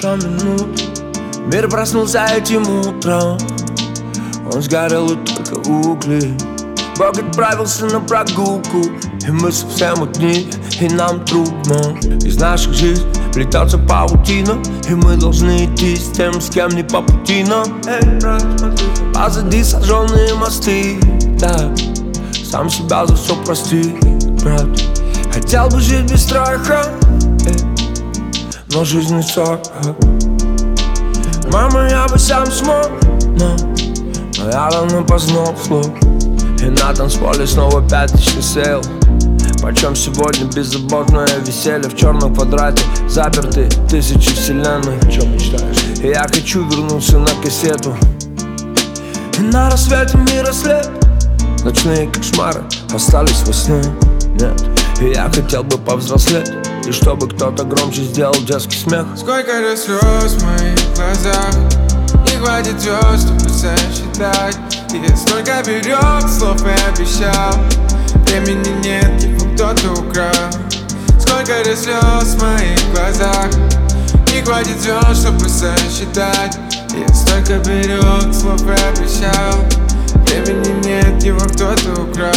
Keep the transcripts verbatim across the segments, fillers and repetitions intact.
прошло минут. Мир проснулся этим утром. Он сгорел и только угли. Бог отправился на прогулку, и мы совсем одни, и нам трудно. Из наших жизней плетется паутина, и мы должны идти с тем, с кем не по пути нам. Эй, брат, смотри, позади сожженные мосты. Да, сам себя за все прости, брат. Хотел бы жить без страха, эй, но жизнь не сорок. Мама, я бы сам смог, но, но я давно познал слух. И на танцполе снова пять тысяч сел. Почем сегодня беззаботное веселье. В черном квадрате заперты тысячи вселенных. О чем мечтаешь? И я хочу вернуться на кассету. И на рассвете мира след. Ночные кошмары остались во сне. Нет, и я хотел бы повзрослеть, и чтобы кто-то громче сделал детский смех. Сколько же слез в моих глазах, не хватит звезд, чтобы сосчитать. И я столько берег слов и обещал. Времени нет, его кто-то украл. Сколько же слез в моих глазах, не хватит звезд, чтобы сосчитать. И я столько берег слов и обещал. Времени нет, его кто-то украл.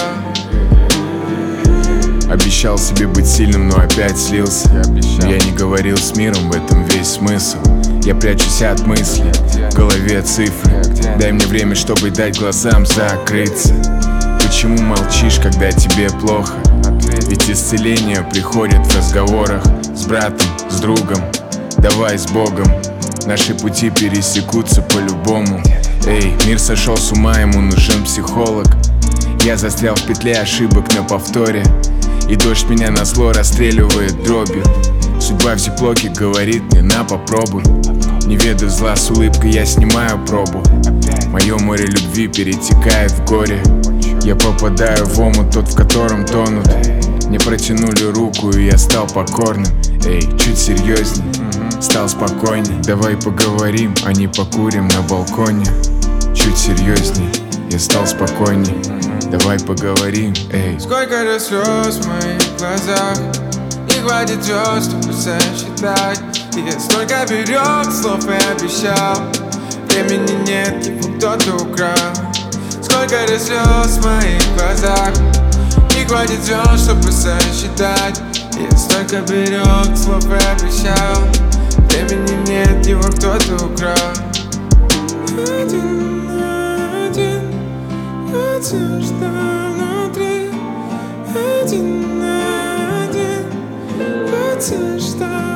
Обещал себе быть сильным, но опять слился. Но я не говорил с миром, в этом весь смысл. Я прячусь от мыслей, в голове цифры. Дай мне время, чтобы дать глазам закрыться. Почему молчишь, когда тебе плохо? Ведь исцеление приходит в разговорах с братом, с другом, давай с Богом. Наши пути пересекутся по-любому. Эй, мир сошел с ума, ему нужен психолог. Я застрял в петле ошибок на повторе, и дождь меня назло расстреливает дробью. Судьба в зиплоке говорит мне: на, попробуй. Не ведаю зла, с улыбкой я снимаю пробу. Мое море любви перетекает в горе. Я попадаю в омут, тот, в котором тонут. Мне протянули руку, и я стал покорным. Эй, чуть серьезней, стал спокойней. Давай поговорим, а не покурим на балконе. Чуть серьезней, я стал спокойней. Давай поговорим, эй. Сколько же слез в моих глазах, не хватит звезд, чтобы сосчитать. И я столько берег слов и обещал. Времени нет, его кто-то украл. Сколько же слез в моих глазах, не хватит звезд, чтобы сосчитать. И я столько берег слов и обещал. Времени нет, его кто-то украл. Один на один, вот что внутри. Один на один, вот что